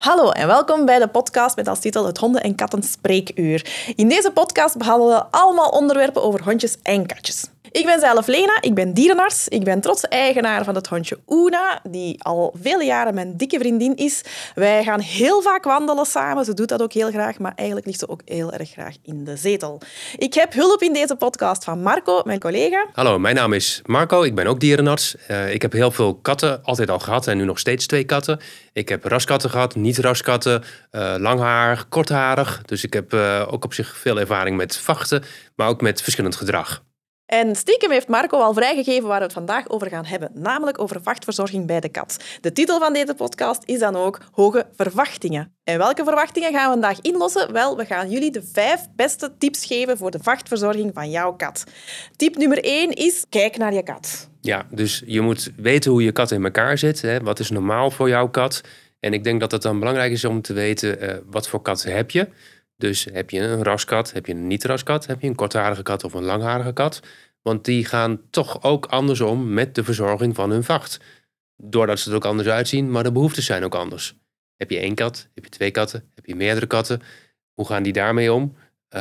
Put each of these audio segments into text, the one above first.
Hallo en welkom bij de podcast met als titel Het Honden- en Katten Spreekuur. In deze podcast behandelen we allemaal onderwerpen over hondjes en katjes. Ik ben zelf Lena, ik ben dierenarts. Ik ben trotse eigenaar van het hondje Oona, die al vele jaren mijn dikke vriendin is. Wij gaan heel vaak wandelen samen. Ze doet dat ook heel graag, maar eigenlijk ligt ze ook heel erg graag in de zetel. Ik heb hulp in deze podcast van Marco, mijn collega. Hallo, mijn naam is Marco. Ik ben ook dierenarts. Ik heb heel veel katten altijd al gehad en nu nog steeds 2 katten. Ik heb raskatten gehad, niet-raskatten, langharig, kortharig. Dus ik heb ook op zich veel ervaring met vachten, maar ook met verschillend gedrag. En stiekem heeft Marco al vrijgegeven waar we het vandaag over gaan hebben, namelijk over vachtverzorging bij de kat. De titel van deze podcast is dan ook Hoge Verwachtingen. En welke verwachtingen gaan we vandaag inlossen? Wel, we gaan jullie de 5 beste tips geven voor de vachtverzorging van jouw kat. Tip nummer 1 is, kijk naar je kat. Ja, dus je moet weten hoe je kat in elkaar zit. Hè? Wat is normaal voor jouw kat? En ik denk dat het dan belangrijk is om te weten wat voor kat heb je. Dus heb je een raskat, heb je een niet-raskat, heb je een kortharige kat of een langharige kat. Want die gaan toch ook anders om met de verzorging van hun vacht. Doordat ze er ook anders uitzien, maar de behoeftes zijn ook anders. Heb je 1 kat, heb je 2 katten, heb je meerdere katten? Hoe gaan die daarmee om?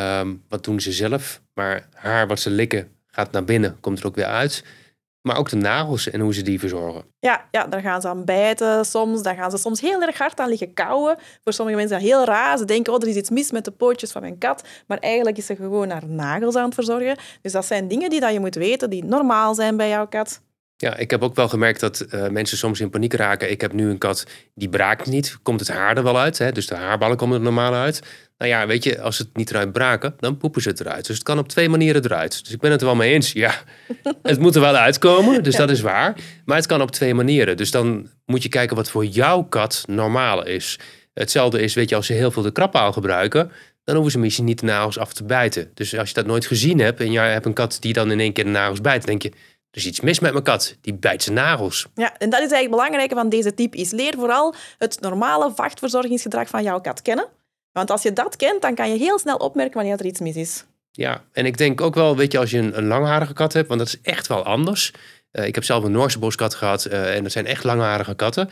Wat doen ze zelf? Maar haar wat ze likken gaat naar binnen, komt er ook weer uit. Maar ook de nagels en hoe ze die verzorgen. Ja, daar gaan ze aan bijten soms. Daar gaan ze soms heel erg hard aan liggen kauwen. Voor sommige mensen is dat heel raar. Ze denken, er is iets mis met de pootjes van mijn kat. Maar eigenlijk is ze gewoon haar nagels aan het verzorgen. Dus dat zijn dingen die je moet weten, die normaal zijn bij jouw kat. Ja, ik heb ook wel gemerkt dat mensen soms in paniek raken. Ik heb nu een kat, die braakt niet. Komt het haar er wel uit, hè? Dus de haarballen komen er normaal uit. Nou ja, weet je, als ze het niet eruit braken, dan poepen ze het eruit. Dus het kan op 2 manieren eruit. Dus ik ben het er wel mee eens. Ja, het moet er wel uitkomen, dus dat is waar. Maar het kan op 2 manieren. Dus dan moet je kijken wat voor jouw kat normaal is. Hetzelfde is, weet je, als ze heel veel de krabpaal gebruiken, dan hoeven ze misschien niet de nagels af te bijten. Dus als je dat nooit gezien hebt en jij hebt een kat die dan in één keer de nagels bijt, dan denk je, er is iets mis met mijn kat, die bijt zijn nagels. Ja, en dat is eigenlijk het belangrijke van deze tip. Is leer vooral het normale vachtverzorgingsgedrag van jouw kat kennen. Want als je dat kent, dan kan je heel snel opmerken wanneer er iets mis is. Ja, en ik denk ook wel, weet je, als je een langharige kat hebt, want dat is echt wel anders. Ik heb zelf een Noorse boskat gehad en dat zijn echt langharige katten.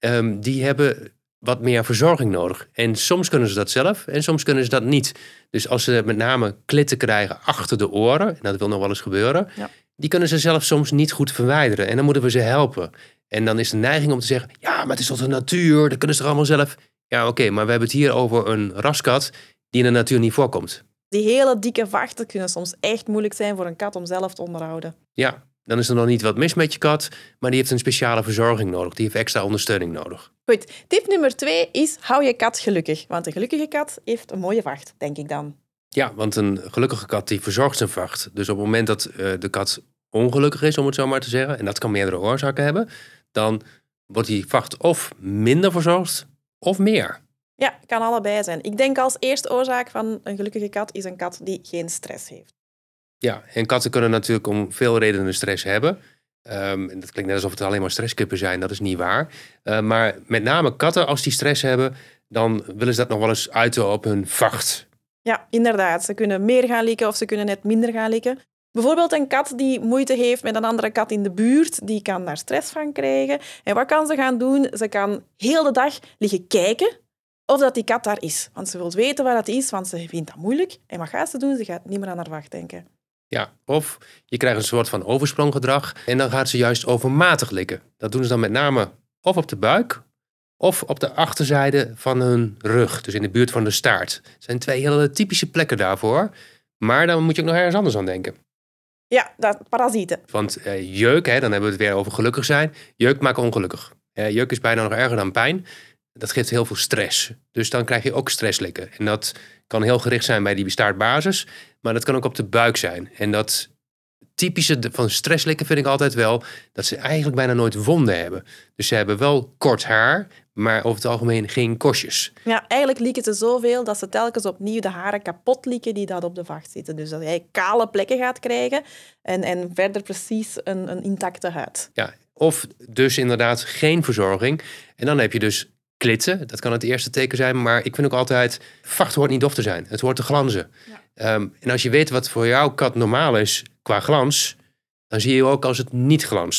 Die hebben wat meer verzorging nodig. En soms kunnen ze dat zelf en soms kunnen ze dat niet. Dus als ze met name klitten krijgen achter de oren, en dat wil nog wel eens gebeuren, ja, die kunnen ze zelf soms niet goed verwijderen. En dan moeten we ze helpen. En dan is de neiging om te zeggen, ja, maar het is toch de natuur, dat kunnen ze toch allemaal zelf. Ja, oké, maar we hebben het hier over een raskat die in de natuur niet voorkomt. Die hele dikke vachten kunnen soms echt moeilijk zijn voor een kat om zelf te onderhouden. Ja, dan is er nog niet wat mis met je kat, maar die heeft een speciale verzorging nodig. Die heeft extra ondersteuning nodig. Goed, tip nummer 2 is, hou je kat gelukkig. Want een gelukkige kat heeft een mooie vacht, denk ik dan. Ja, want een gelukkige kat die verzorgt zijn vacht. Dus op het moment dat de kat ongelukkig is, om het zo maar te zeggen, en dat kan meerdere oorzaken hebben, dan wordt die vacht of minder verzorgd of meer. Ja, kan allebei zijn. Ik denk als eerste oorzaak van een gelukkige kat is een kat die geen stress heeft. Ja, en katten kunnen natuurlijk om veel redenen stress hebben. En dat klinkt net alsof het alleen maar stresskippen zijn, dat is niet waar. Maar met name katten, als die stress hebben, dan willen ze dat nog wel eens uiten op hun vacht. Ja, inderdaad. Ze kunnen meer gaan likken of ze kunnen net minder gaan likken. Bijvoorbeeld een kat die moeite heeft met een andere kat in de buurt, die kan daar stress van krijgen. En wat kan ze gaan doen? Ze kan heel de dag liggen kijken of dat die kat daar is. Want ze wil weten waar dat is, want ze vindt dat moeilijk. En wat gaat ze doen? Ze gaat niet meer aan haar vacht denken. Ja, of je krijgt een soort van overspronggedrag en dan gaat ze juist overmatig likken. Dat doen ze dan met name of op de buik of op de achterzijde van hun rug, dus in de buurt van de staart. Het zijn 2 hele typische plekken daarvoor, maar dan moet je ook nog ergens anders aan denken. Ja, dat parasieten. Want jeuk, hè, dan hebben we het weer over gelukkig zijn. Jeuk maakt ongelukkig. Jeuk is bijna nog erger dan pijn. Dat geeft heel veel stress. Dus dan krijg je ook stresslikken. En dat kan heel gericht zijn bij die staartbasis, maar dat kan ook op de buik zijn. En dat typische van stresslikken vind ik altijd wel dat ze eigenlijk bijna nooit wonden hebben. Dus ze hebben wel kort haar, maar over het algemeen geen korstjes. Ja, eigenlijk likken ze zoveel dat ze telkens opnieuw de haren kapot likken die dat op de vacht zitten. Dus dat jij kale plekken gaat krijgen en verder precies een intacte huid. Ja, of dus inderdaad geen verzorging. En dan heb je dus klitten, dat kan het eerste teken zijn. Maar ik vind ook altijd, vacht hoort niet dof te zijn. Het hoort te glanzen. Ja. En als je weet wat voor jouw kat normaal is qua glans, dan zie je ook als het niet glanst.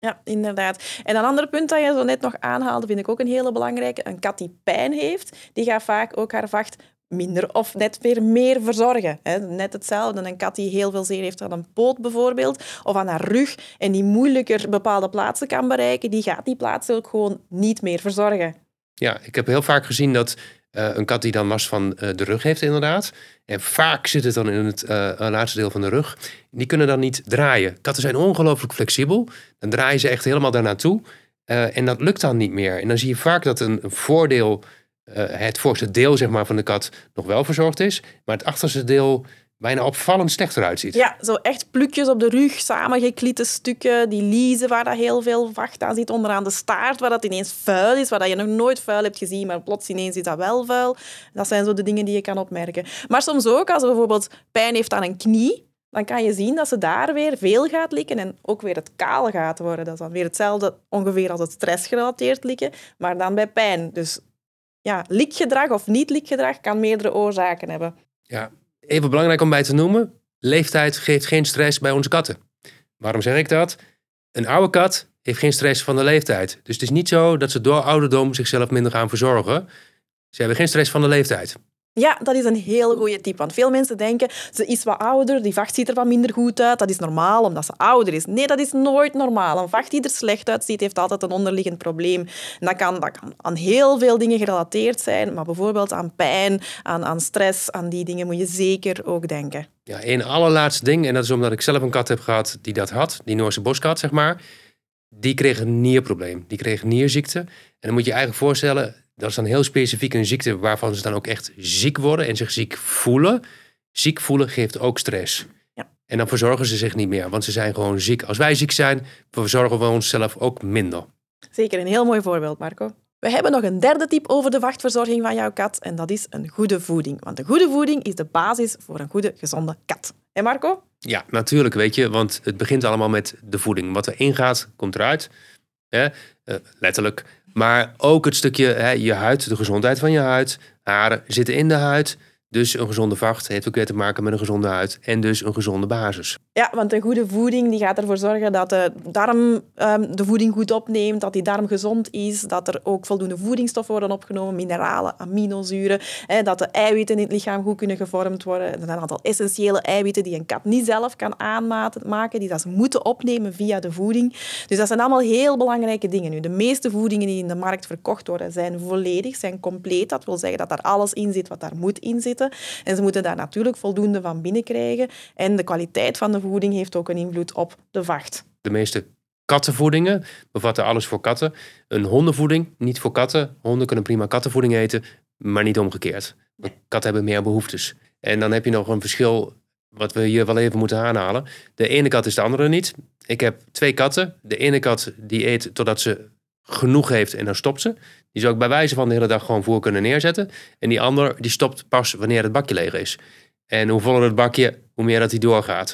Ja, inderdaad. En een ander punt dat je zo net nog aanhaalde, vind ik ook een hele belangrijke. Een kat die pijn heeft, die gaat vaak ook haar vacht minder of net weer meer verzorgen. Net hetzelfde. Een kat die heel veel zeer heeft aan een poot bijvoorbeeld, of aan haar rug, en die moeilijker bepaalde plaatsen kan bereiken, die gaat die plaatsen ook gewoon niet meer verzorgen. Ja, ik heb heel vaak gezien dat een kat die dan last van de rug heeft inderdaad. En vaak zit het dan in het laatste deel van de rug. Die kunnen dan niet draaien. Katten zijn ongelooflijk flexibel. Dan draaien ze echt helemaal daar naartoe. En dat lukt dan niet meer. En dan zie je vaak dat een voordeel, het voorste deel zeg maar, van de kat nog wel verzorgd is. Maar het achterste deel bijna opvallend slecht eruit ziet. Ja, zo echt plukjes op de rug, samengeklitte stukken, die liezen waar dat heel veel vacht aan zit, onderaan de staart, waar dat ineens vuil is, waar dat je nog nooit vuil hebt gezien, maar plots ineens is dat wel vuil. Dat zijn zo de dingen die je kan opmerken. Maar soms ook, als ze bijvoorbeeld pijn heeft aan een knie, dan kan je zien dat ze daar weer veel gaat likken en ook weer het kaal gaat worden. Dat is dan weer hetzelfde ongeveer als het stressgerelateerd likken, maar dan bij pijn. Dus ja, likgedrag of niet-likgedrag kan meerdere oorzaken hebben. Ja, even belangrijk om bij te noemen. Leeftijd geeft geen stress bij onze katten. Waarom zeg ik dat? Een oude kat heeft geen stress van de leeftijd. Dus het is niet zo dat ze door ouderdom zichzelf minder gaan verzorgen. Ze hebben geen stress van de leeftijd. Ja, dat is een heel goede tip. Want veel mensen denken, ze is wat ouder, die vacht ziet er wat minder goed uit. Dat is normaal, omdat ze ouder is. Nee, dat is nooit normaal. Een vacht die er slecht uitziet, heeft altijd een onderliggend probleem. En dat kan aan heel veel dingen gerelateerd zijn, maar bijvoorbeeld aan pijn, aan stress, aan die dingen moet je zeker ook denken. Ja, één allerlaatste ding, en dat is omdat ik zelf een kat heb gehad die dat had. Die Noorse boskat, zeg maar. Die kreeg een nierprobleem. Die kreeg nierziekte. En dan moet je je eigenlijk voorstellen, dat is dan heel specifiek een ziekte waarvan ze dan ook echt ziek worden en zich ziek voelen. Ziek voelen geeft ook stress. Ja. En dan verzorgen ze zich niet meer, want ze zijn gewoon ziek. Als wij ziek zijn, verzorgen we onszelf ook minder. Zeker, een heel mooi voorbeeld, Marco. We hebben nog een derde tip over de vachtverzorging van jouw kat en dat is een goede voeding. Want een goede voeding is de basis voor een goede, gezonde kat. Hé Marco? Ja, natuurlijk, weet je, want het begint allemaal met de voeding. Wat erin gaat, komt eruit. Letterlijk. Maar ook het stukje, je huid, de gezondheid van je huid. Haren zitten in de huid. Dus een gezonde vacht heeft ook weer te maken met een gezonde huid. En dus een gezonde basis. Ja, want een goede voeding die gaat ervoor zorgen dat de darm de voeding goed opneemt, dat die darm gezond is, dat er ook voldoende voedingsstoffen worden opgenomen, mineralen, aminozuren, dat de eiwitten in het lichaam goed kunnen gevormd worden. Er zijn een aantal essentiële eiwitten die een kat niet zelf kan aanmaken, die dat ze moeten opnemen via de voeding. Dus dat zijn allemaal heel belangrijke dingen. Nu, de meeste voedingen die in de markt verkocht worden zijn volledig, zijn compleet. Dat wil zeggen dat daar alles in zit wat daar moet in zitten. En ze moeten daar natuurlijk voldoende van binnenkrijgen. En de kwaliteit van de voeding heeft ook een invloed op de vacht. De meeste kattenvoedingen bevatten alles voor katten. Een hondenvoeding, niet voor katten. Honden kunnen prima kattenvoeding eten, maar niet omgekeerd. Katten hebben meer behoeftes. En dan heb je nog een verschil wat we hier wel even moeten aanhalen. De ene kat is de andere niet. Ik heb 2 katten. De ene kat die eet totdat ze genoeg heeft en dan stopt ze. Die zou ik bij wijze van de hele dag gewoon voer kunnen neerzetten. En die ander die stopt pas wanneer het bakje leeg is. En hoe voller het bakje, hoe meer dat hij doorgaat.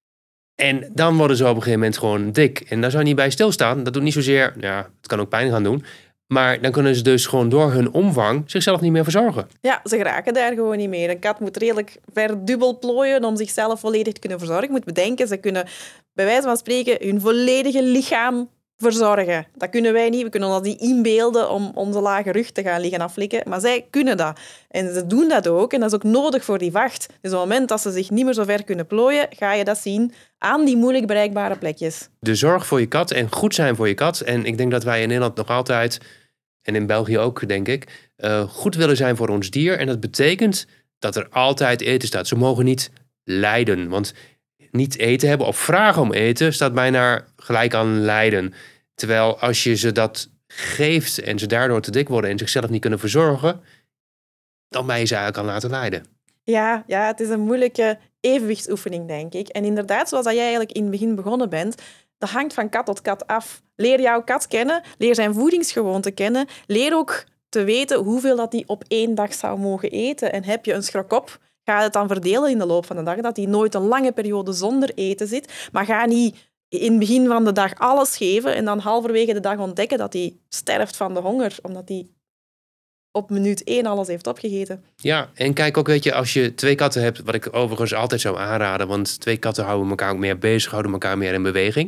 En dan worden ze op een gegeven moment gewoon dik. En daar zou je niet bij stilstaan. Dat doet niet zozeer, ja, het kan ook pijn gaan doen. Maar dan kunnen ze dus gewoon door hun omvang zichzelf niet meer verzorgen. Ja, ze geraken daar gewoon niet meer. Een kat moet redelijk verdubbel plooien om zichzelf volledig te kunnen verzorgen. Je moet bedenken, ze kunnen bij wijze van spreken hun volledige lichaam verzorgen. Dat kunnen wij niet. We kunnen ons niet inbeelden om onze lage rug te gaan liggen aflikken. Maar zij kunnen dat. En ze doen dat ook. En dat is ook nodig voor die vacht. Dus op het moment dat ze zich niet meer zo ver kunnen plooien, ga je dat zien aan die moeilijk bereikbare plekjes. De zorg voor je kat en goed zijn voor je kat. En ik denk dat wij in Nederland nog altijd, en in België ook denk ik, goed willen zijn voor ons dier. En dat betekent dat er altijd eten staat. Ze mogen niet lijden. Want niet eten hebben of vragen om eten staat bijna gelijk aan lijden. Terwijl als je ze dat geeft en ze daardoor te dik worden en zichzelf niet kunnen verzorgen, dan ben je ze eigenlijk aan laten lijden. Ja, het is een moeilijke evenwichtsoefening, denk ik. En inderdaad, zoals dat jij eigenlijk in het begin begonnen bent, dat hangt van kat tot kat af. Leer jouw kat kennen, leer zijn voedingsgewoonten kennen, leer ook te weten hoeveel dat hij op 1 dag zou mogen eten. En heb je een schrok op, ga het dan verdelen in de loop van de dag, dat hij nooit een lange periode zonder eten zit. Maar ga niet in het begin van de dag alles geven en dan halverwege de dag ontdekken dat hij sterft van de honger, omdat hij op minuut 1 alles heeft opgegeten. Ja, en kijk ook, weet je, als je 2 katten hebt, wat ik overigens altijd zou aanraden, want 2 katten houden elkaar ook meer bezig, houden elkaar meer in beweging.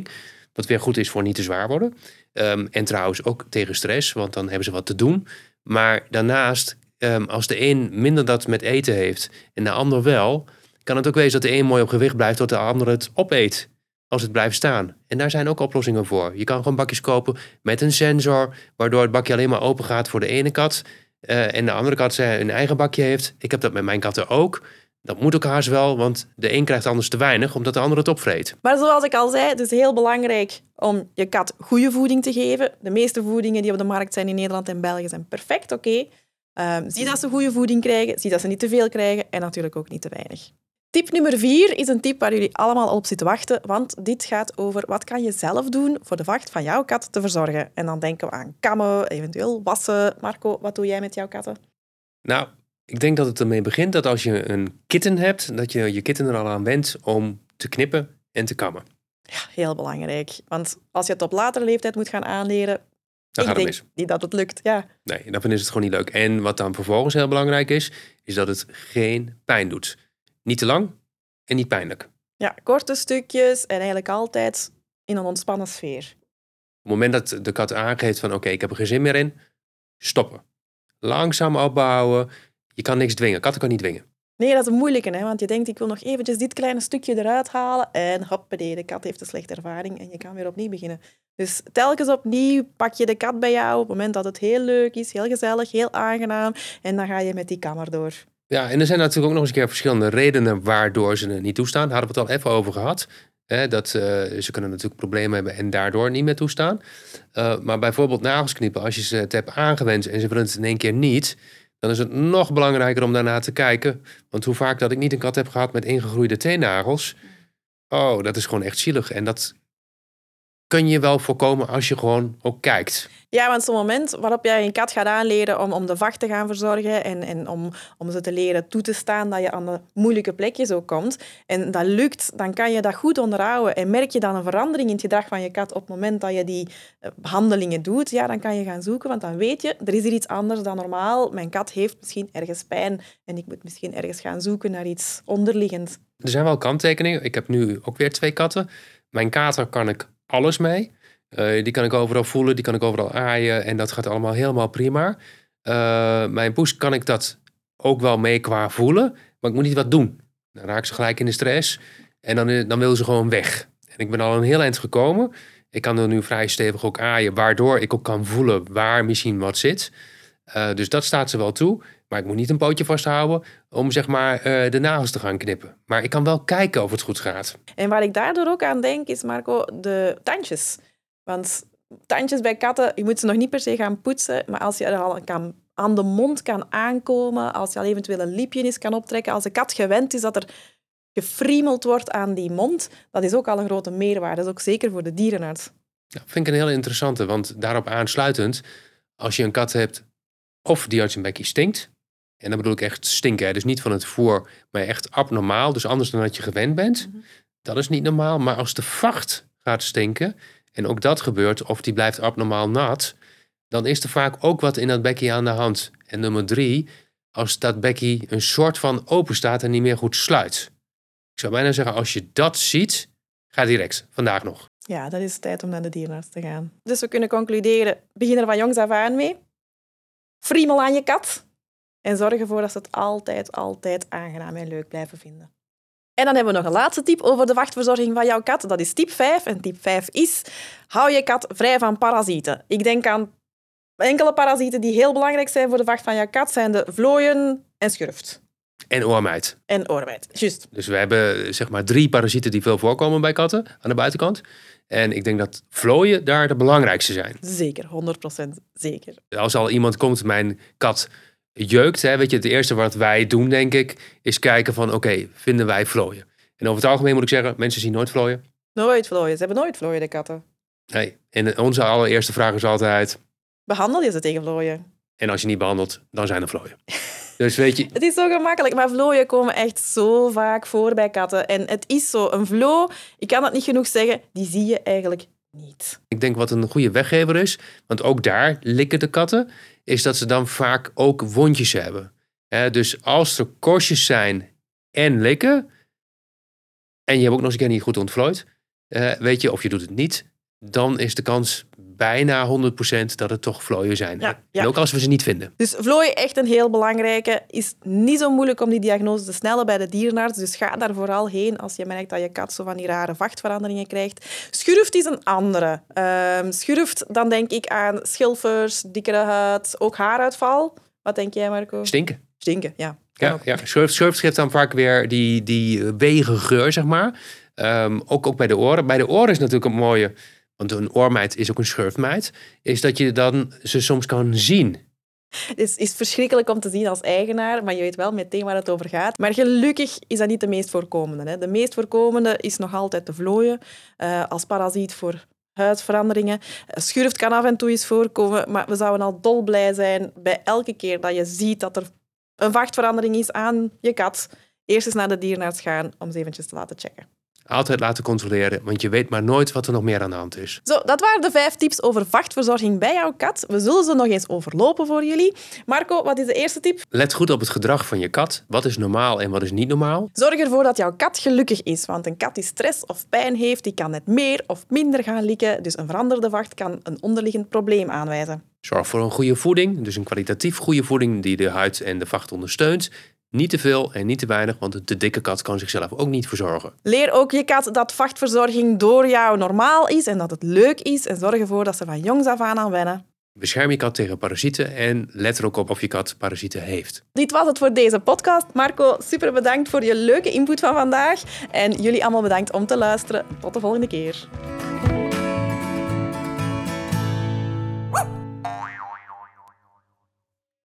Wat weer goed is voor niet te zwaar worden. En trouwens ook tegen stress, want dan hebben ze wat te doen. Maar daarnaast, als de een minder dat met eten heeft en de ander wel, kan het ook wezen dat de een mooi op gewicht blijft, tot de ander het opeet als het blijft staan. En daar zijn ook oplossingen voor. Je kan gewoon bakjes kopen met een sensor, waardoor het bakje alleen maar open gaat voor de ene kat. En de andere kat een eigen bakje heeft. Ik heb dat met mijn katten ook. Dat moet ook haast wel, want de een krijgt anders te weinig, omdat de ander het opvreet. Maar zoals ik al zei, het is heel belangrijk om je kat goede voeding te geven. De meeste voedingen die op de markt zijn in Nederland en België zijn perfect, oké. Zie dat ze goede voeding krijgen, zie dat ze niet te veel krijgen en natuurlijk ook niet te weinig. Tip nummer 4 is een tip waar jullie allemaal al op zitten wachten, want dit gaat over wat kan je zelf doen voor de vacht van jouw kat te verzorgen. En dan denken we aan kammen, eventueel wassen. Marco, wat doe jij met jouw katten? Nou, ik denk dat het ermee begint dat als je een kitten hebt, dat je kitten er al aan wendt om te knippen en te kammen. Ja, heel belangrijk. Want als je het op latere leeftijd moet gaan aanleren, Dan gaat het denk mis. niet dat het lukt. Ja. Nee, dan is het gewoon niet leuk. En wat dan vervolgens heel belangrijk is dat het geen pijn doet. Niet te lang en niet pijnlijk. Ja, korte stukjes en eigenlijk altijd in een ontspannen sfeer. Op het moment dat de kat aangeeft van oké, ik heb er geen zin meer in, stoppen. Langzaam opbouwen. Je kan niks dwingen. Katten kan niet dwingen. Nee, dat is een moeilijke, hè? Want je denkt, ik wil nog eventjes dit kleine stukje eruit halen en hoppatee, de kat heeft een slechte ervaring en je kan weer opnieuw beginnen. Dus telkens opnieuw pak je de kat bij jou op het moment dat het heel leuk is, heel gezellig, heel aangenaam en dan ga je met die kammer door. Ja, en er zijn natuurlijk ook nog eens een keer verschillende redenen waardoor ze het niet toestaan. Daar hadden we het al even over gehad. Dat ze kunnen natuurlijk problemen hebben en daardoor niet meer toestaan. Maar bijvoorbeeld nagels knippen, als je ze het hebt aangewend en ze willen het in één keer niet, dan is het nog belangrijker om daarna te kijken. Want hoe vaak dat ik niet een kat heb gehad met ingegroeide teennagels, oh, dat is gewoon echt zielig. En dat kun je wel voorkomen als je gewoon ook kijkt. Ja, want zo'n moment waarop jij een kat gaat aanleren om de vacht te gaan verzorgen en om ze te leren toe te staan dat je aan de moeilijke plekjes ook komt, en dat lukt, dan kan je dat goed onderhouden. En merk je dan een verandering in het gedrag van je kat op het moment dat je die behandelingen doet, ja, dan kan je gaan zoeken, want dan weet je, er is hier iets anders dan normaal. Mijn kat heeft misschien ergens pijn en ik moet misschien ergens gaan zoeken naar iets onderliggend. Er zijn wel kanttekeningen. Ik heb nu ook weer 2 katten. Mijn kater kan ik alles mee. Die kan ik overal voelen, die kan ik overal aaien en dat gaat allemaal helemaal prima. Mijn poes kan ik dat ook wel mee qua voelen, maar ik moet niet wat doen. Dan raak ze gelijk in de stress en dan wil ze gewoon weg. En ik ben al een heel eind gekomen. Ik kan er nu vrij stevig ook aaien, waardoor ik ook kan voelen waar misschien wat zit. Dus dat staat ze wel toe. Maar ik moet niet een pootje vasthouden om zeg maar de nagels te gaan knippen. Maar ik kan wel kijken of het goed gaat. En waar ik daardoor ook aan denk, is, Marco, de tandjes. Want tandjes bij katten, je moet ze nog niet per se gaan poetsen, maar als je er al aan de mond kan aankomen, als je al eventueel een liepje eens kan optrekken, als de kat gewend is dat er gefriemeld wordt aan die mond, dat is ook al een grote meerwaarde. Dat is ook zeker voor de dierenarts. Ja, vind ik een heel interessante, want daarop aansluitend, als je een kat hebt of die uit zijn bekje stinkt, en dan bedoel ik echt stinken, hè, dus niet van het voer, maar echt abnormaal, dus anders dan dat je gewend bent, dat is niet normaal. Maar als de vacht gaat stinken, en ook dat gebeurt, of die blijft abnormaal nat, dan is er vaak ook wat in dat bekje aan de hand. En nummer 3, als dat bekje een soort van open staat en niet meer goed sluit. Ik zou bijna zeggen, als je dat ziet, ga direct, vandaag nog. Ja, dat is tijd om naar de dierenarts te gaan. Dus we kunnen concluderen, begin er van jongs af aan mee. Friemel aan je kat. En zorg ervoor dat ze het altijd aangenaam en leuk blijven vinden. En dan hebben we nog een laatste tip over de vachtverzorging van jouw kat. Dat is tip 5. En tip 5 is, hou je kat vrij van parasieten. Ik denk aan enkele parasieten die heel belangrijk zijn voor de vacht van jouw kat, zijn de vlooien en schurft. En oormijt. En oormijt, juist. Dus we hebben zeg maar 3 parasieten die veel voorkomen bij katten aan de buitenkant. En ik denk dat vlooien daar de belangrijkste zijn. Zeker, 100% zeker. Als al iemand komt, mijn kat jeukt, hè, weet je, het eerste wat wij doen, denk ik, is kijken van oké, vinden wij vlooien? En over het algemeen moet ik zeggen, mensen zien nooit vlooien. Nooit vlooien, ze hebben nooit vlooien, de katten. Nee. En onze allereerste vraag is altijd, Behandel je ze tegen vlooien? en als je niet behandelt, dan zijn er vlooien. Dus weet je, Het is zo gemakkelijk, maar vlooien komen echt zo vaak voor bij katten. En het is zo, een vloo, ik kan het niet genoeg zeggen, die zie je eigenlijk niet. ik denk wat een goede weggever is, want ook daar likken de katten, is dat ze dan vaak ook wondjes hebben. Dus als er korstjes zijn en likken, en je hebt ook nog eens een keer niet goed ontvlooid, weet je, of je doet het niet, dan is de kans bijna 100% dat het toch vlooien zijn. Ja. En ook als we ze niet vinden. Dus vlooien, echt een heel belangrijke. Is niet zo moeilijk om die diagnose te stellen bij de dierenarts. Dus ga daar vooral heen als je merkt dat je kat zo van die rare vachtveranderingen krijgt. Schurft is een andere. Schurft, dan denk ik aan schilfers, dikkere huid, ook haaruitval. Wat denk jij, Marco? Stinken. Stinken, ja. Ja. Schurft geeft dan vaak weer die wege geur, zeg maar. Ook bij de oren. Bij de oren is natuurlijk een mooie... Want een oormijt is ook een schurftmijt. Is dat je dan ze soms kan zien. Het is verschrikkelijk om te zien als eigenaar, maar je weet wel meteen waar het over gaat. Maar gelukkig is dat niet de meest voorkomende. Hè. De meest voorkomende is nog altijd de vlooien, als parasiet voor huidveranderingen. Schurft kan af en toe eens voorkomen, maar we zouden al dolblij zijn bij elke keer dat je ziet dat er een vachtverandering is aan je kat. Eerst eens naar de dierenarts gaan om ze eventjes te laten checken. Altijd laten controleren, want je weet maar nooit wat er nog meer aan de hand is. Zo, dat waren de 5 tips over vachtverzorging bij jouw kat. We zullen ze nog eens overlopen voor jullie. Marco, wat is de eerste tip? Let goed op het gedrag van je kat. Wat is normaal en wat is niet normaal? Zorg ervoor dat jouw kat gelukkig is, want een kat die stress of pijn heeft, die kan net meer of minder gaan likken. Dus een veranderde vacht kan een onderliggend probleem aanwijzen. Zorg voor een goede voeding, dus een kwalitatief goede voeding die de huid en de vacht ondersteunt. Niet te veel en niet te weinig, want een te dikke kat kan zichzelf ook niet verzorgen. Leer ook je kat dat vachtverzorging door jou normaal is en dat het leuk is. En zorg ervoor dat ze van jongs af aan wennen. Bescherm je kat tegen parasieten en let er ook op of je kat parasieten heeft. Dit was het voor deze podcast. Marco, super bedankt voor je leuke input van vandaag. En jullie allemaal bedankt om te luisteren. Tot de volgende keer.